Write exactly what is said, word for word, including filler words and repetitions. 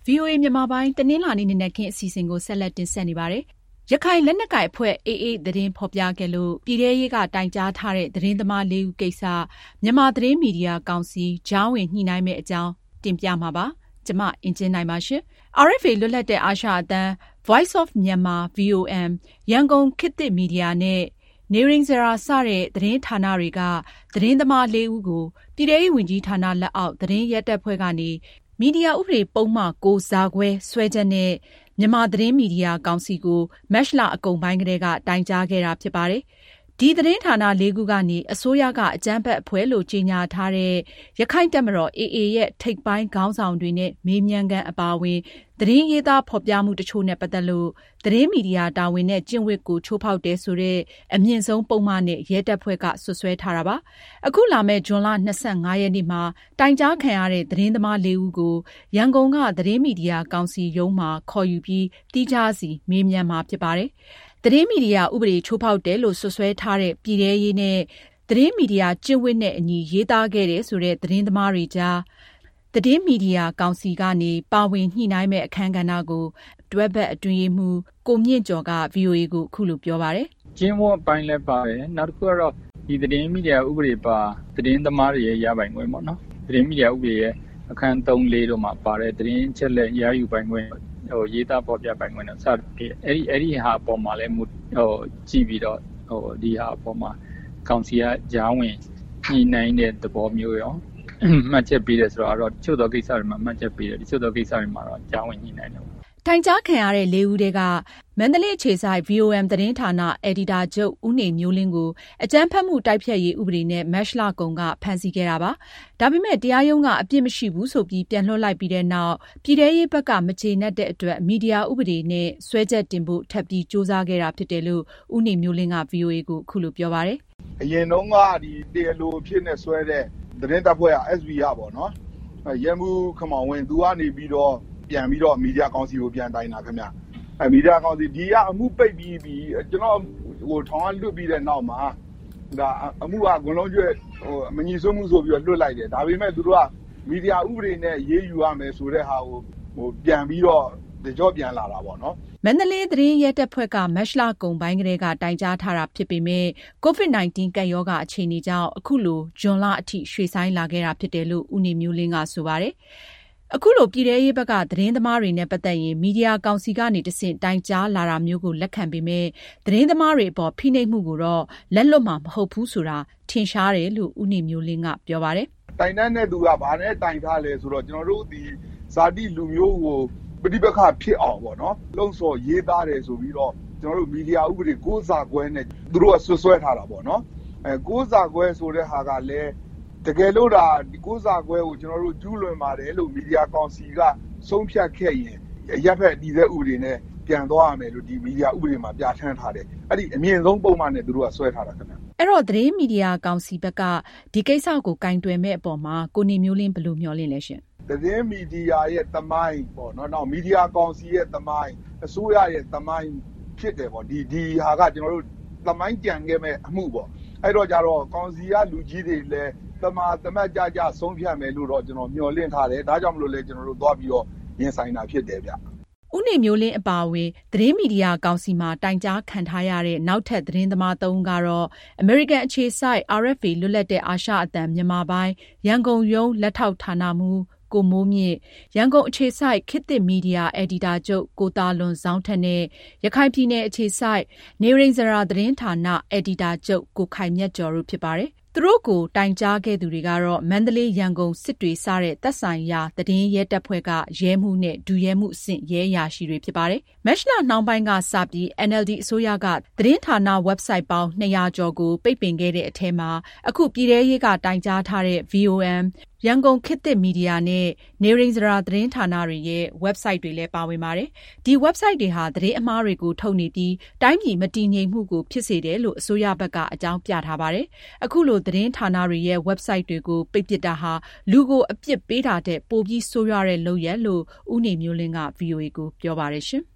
ဗွီအိုအေမြန်မာပိုင်းတနင်္လာနေ့နံနက်ခင်းအစီအစဉ်ကိုဆက်လက်တင်ဆက်နေပါတယ်။ရခိုင်လက်နက်ကိုင်အဖွဲ့ အေအေ သတင်းဖော်ပြခဲ့လို့ပြည်ထဲရေးကတိုင်ကြားထားတဲ့သတင်းသမားလေးဦးကိစ္စမြန်မာသတင်းမီဒီယာကောင်စီကြားဝင်ညှိနှိုင်းမယ့်အကြောင်းတင်ပြမှာပါ။ကျွန်မအင်ဂျင်နိုင်ပါရှင်။ အာရ်အက်ဖ်အေ လွတ်လပ်တဲ့အာရှအသံ Voice of Myanmar ဗွီ အို အမ် ရန်ကုန်ခေတ်သစ်မီဒီယာနဲ့နေရင်းဇရာစတဲ့သတင်းဌာနတွေကသတင်းသမားလေးဦးကိုပြည်ထဲရေးဝန်ကြီးဌာနလက်အောက်သတင်းရဲတပ်ဖွဲ့ကနေမီဒီယာဥပဒေပုံမှန်ကိုဇာခွဲဆွဲချက်နဲ့မြန်မာသတင်းမီဒီယာကောင်စီကိုမတ်လအကုန်ပိုင်းကတည်းကတိုင်ကြားခဲ့တာဖြစ်ပါတယ်။ဒီသတင်းဌာနလေးခုကနေအစိုးရကအကြမ်းဖက်အဖွဲ့လို့ကြေညာထားတဲ့ရခိုင့်တပ်မတော် အေအေ ရဲ့ထိပ်ပိုင်းခေါင်းဆောင်တွေနဲ့မေးမြန်းခန်းအပါအဝင်သတင်းရေးသားဖော်ပြမှုတချို့နဲ့ပတ်သက်လို့သတင်းမီဒီယာတာဝန်နဲ့ကျင့်ဝတ်ကိုချိုးဖောက်တယ်ဆိုတဲ့အမြင့်ဆုံးပုံမှန်နဲ့ရဲတပ်ဖွဲ့ကဆွဆွဲထားတာပါ။အခုလာမယ့်ဇွန်လ၂၅ရက်နေ့မှာတိုင်ကြားခံရတဲ့သတင်းသမားလေးဦးကိုရန်ကုန်ကသတင်းမီဒီယာကောင်စီရုံးမှာခေါ်ယူပြီးသီးခြားစီမေးမြန်းမှာဖြစ်ပါတယ်။သတင်းမီဒီယာဥပဒေချိုးဖောက်တယ်လို့ဆွဆွဲထားတဲ့ပြည်ထဲရေးနဲ့သတင်းမီဒီယာကျင့်ဝတ်နဲ့အညီရေးသားခဲ့တယ်ဆိုတဲ့သတင်းသမားတွေကြားသတင်းမီဒီယာကောင်စီကနေပါဝင်ညှိနှိုင်းမဲ့အခမ်းကဏ္ဍကိုတွဲဘက်အတွင်းရေးမှူးကိုမြင့်ကျော်က ဗွီအိုအေကိုအခုလိုပြောပါတယ်။ကျင်းဝတ်ပိုင်းလည်းပါတယ်။နောက်တစ်ခုကတော့ဒီသတင်းမီဒီယာဥပဒေပါသတင်းသမားတွေရဲ့ရပိုင်ခွင့်ပေါ့နော်။သတင်းမီဒီယာဥပဒေရဲ့အခန်း၃၄တို့မှာပါတဲ့သတင်းချက်လက်ရယူပိုင်ခွင့်ဟိုရေးသားပေါ်ပြပိုင်ခွင့်နဲ့စသဖြင့်အဲ့ဒီအဲ့ဒီဟာအပေါ်မှာလည်းဟိုကြည့်ပြီးတော့ဟိုဒီဟာအပေါ်မှာကောင်စီကကြားဝင်ညှိနှိုင်းတဲ့သဘောမျိုးရောမှတ်ချက်ပေးတယ်ဆိုတော့တချို့သောကိစ္စတွေမှာမှတ်ချက်ပေးတယ်တချို့သောကိစ္စတွေမှာတော့ကြားဝင်ညှိနှိုင်းတယ်တိုင်ကြားခံရတဲ့လေးဦးတွေကမန္တလေးအခြေစိုက် ဗွီ အို အမ် သတင်းဌာနအယ်ဒီတာချုပ်ဦးနေမျိုးလင်းကိုအကြမ်းဖက်မှုတိုက်ဖျက်ရေးဥပဒေနဲ့မတ်လကုန်ကဖမ်းဆီးခဲ့တာပါ။ဒါပေမဲ့တရားရုံးကအပြစ်မရှိဘူးဆိုပြီးပြန်လွှတ်လိုက်ပြီးတဲ့နောက်ပြည်ထဲရေးဘက်ကမကျေနပ်တဲ့အတွက်မီဒီယာဥပဒေနဲ့ဆွဲချက်တင်ဖို့ထပ်ပြီးစ조사ခဲ့တာဖြစ်တယ်လို့ဦးနေမျိုးလင်းက ဗွီအိုအေကိုအခုလိုပြောပါတယ်။အရင်တုန်းကဒီတရားလိုဖြစ်နေဆွဲတဲ့သတင်းတပ်ဖွဲ့က အက်စ် ဗီ ကပေါ့နော်။ရဲမှုခမောင်ဝင်းသူကနေပြီးတော့ပြန်ပြီးတော့မီဒီယာကောင်စီကိုပြန်တိုင်တာခင်ဗျအဲမီဒီယာကောင်စီဒီကအမှုပိတ်ပြီးပြီးကျွန်တော်ဟိုထောင်ကလွတ်ပြီးတဲ့နောက်မှာဒါအမှုကဂွန်လုံးကျွဲဟိုမညီစွမှုဆိုပြီးတော့လွတ်လိုက်တယ်ဒါပေမဲ့သူတို့ကမီဒီယာဥပဒေနဲ့ရေးယူရမယ်ဆိုတဲ့ဟာကိုဟိုပြန်ပြီးတော့ကြော့ပြန်လာတာပေါ့နော်မန္တလေးသတင်းရဲတပ်ဖွဲ့ကမတ်လကုန်ပိုင်းကလေးကတိုင်ကြားထားတာဖြစ်ပေမဲ့ ကိုဗစ် ၁၉ ကပ်ရောဂါအခြေအနေကြောင့်အခုလိုဇွန်လအထိရွှေ့ဆိုင်းလာခဲ့တာဖြစ်တယ်လို့ဦးနေမျိုးလင်းကဆိုပါတယ်အခုလိုပြည်ထဲရေးဘက်ကသတင်းသမားတွေနဲ့ပတ်သက်ရင်မီဒီယာကောင်စီကနေတဆင့်တိုင်ကြားလာတာမျိုးကိုလက်ခံပေမဲ့သတင်းသမားတွေအပေါ်ဖိနှိပ်မှုကိုတော့လက်လွတ်မှာမဟုတ်ဘူးဆိုတာထင်ရှားတယ်လို့ဦးနေမျိုးလင်းကပြောပါတယ်။တိုင်တန်းတဲ့သူကဘာနဲ့တိုင်ထားလဲဆိုတော့ကျွန်တော်တို့ဒီဇာတိလူမျိုးကိုပဋိပက္ခဖြစ်အောင်ပေါ့နော်။လုံဆော်ရေးသားတယ်ဆိုပြီးတော့ကျွန်တော်တို့မီဒီယာဥပဒေကိုးစာခွဲနဲ့သူတို့ကဆွဆွဲထားတာပေါ့နော်။အဲကိုးစာခွဲဆိုတဲ့ဟာကလည်းတကယ်လို့ဒါဒီကိုးစာခွဲကိုကျွန်တော်တို့ကျူးလွန်ပါတယ်လို့မီဒီယာကောင်စီကဆုံးဖြတ်ခဲ့ရင်ရပ်ဖက်တည်တဲ့ဥပဒေနဲ့ပြန်သွားရမယ်လို့ဒီမီဒီယာဥပဒေမှာပြဋ္ဌာန်းထားတယ်အဲ့ဒီအမြင့်ဆုံးပုံမှန်နဲ့သူတို့ကဆွဲထားတာခင်ဗျအဲ့တော့သတင်းမီဒီယာကောင်စီဘက်ကဒီကိစ္စကိုကင်တွယ်မဲ့အပေါ်မှာကိုနေမျိုးလင်းဘယ်လိုမျှော်လင့်လဲရှင်သတင်းမီဒီယာရဲ့သမိုင်းပေါ့နော်နောက်မီဒီယာကောင်စီရဲ့သမိုင်းအစိုးရရဲ့သမိုင်းဖြစ်တယ်ပေါ့ဒီဒီဟာကကျွန်တော်တို့သမိုင်းကြံခဲ့မဲ့အမှုပေါ့အဲ့တော့ကြတော့ကောင်စီကလူကြီးတွေလည်းတမတမတ်ကြကြဆုံးဖြတ်မယ်လို့တော့ကျွန်တော်မျှော်လင့်ထားတယ်ဒါကြောင့်မလို့လဲကျွန်တော်တို့သွားပြီးတော့ရင်ဆိုင်တာဖြစ်တယ်ဗျဦးနေမျိုးလင်းအပါအဝင်သတင်းမီဒီယာကောင်စီမှာတိုင်ကြားခံထားရတဲ့နောက်ထပ်သတင်းသမားသုံးဦးကတော့အမေရိကန်အခြေစိုက် အာရ်အက်ဖ်အေ လွတ်လပ်တဲ့အာရှအသံမြန်မာပိုင်းရန်ကုန်ရုံးလက်ထောက်ဌာနမှူးကိုမိုးမြင့်ရန်ကုန်အခြေစိုက်ခေတ်သစ်မီဒီယာအယ်ဒီတာချုပ်ကိုတာလွန်ဇောင်းထက်နဲ့ရခိုင်ပြည်နယ်အခြေစိုက်နေရင်းဇရာသတင်းဌာနအယ်ဒီတာချုပ်ကိုခိုင်မြတ်ကျော်တို့ဖြစ်ပါတယ်သူတို့ကိုတိုင်ကြားခဲ့သူတွေကတော့မန္တလေးရန်ကုန်စစ်တွေစတဲ့သက်ဆိုင်ရာသတင်းရဲတပ်ဖွဲ့ကရဲမှုနဲ့ဒုရဲမှုအဆင့်ရဲရာရှိတွေဖြစ်ပါတယ်။မတ်လနှောင်းပိုင်းကစပြီး အန်အယ်လ်ဒီ အစိုးရကသတင်းဌာန website ပေါင်းနှစ်ရာကျော်ကိုပိတ်ပင်ခဲ့တဲ့အထဲမှာအခုပြည်ထဲရေးကတိုင်ကြားထားတဲ့ ဗွီ အို အမ် ရန်ကုန်ခေတ်သစ်မီဒီယာနဲ့နေရင်းဇရာသတင်းဌာနတွေရဲ့ website တွေလည်းပါဝင်ပါတယ်။ဒီ website တွေဟာသတင်းအမှားတွေကိုထုတ်နေပြီးတိုင်းပြည်မတည်ငြိမ်မှုကိုဖြစ်စေတယ်လို့အစိုးရဘက်ကအကြောင်းပြထားပါတယ်။အခုလိုသတင်းဌာနတွေရဲ့ website တွေကိုပိတ်ပစ်တာဟာလူကိုအပြစ်ပေးတာတဲ့ပိုပြီးဆိုးရွားတဲ့လုပ်ရပ်လို့ဦးနေမျိုးလင်းက ဗွီအိုအေကိုပြောပါတယ်ရှင်။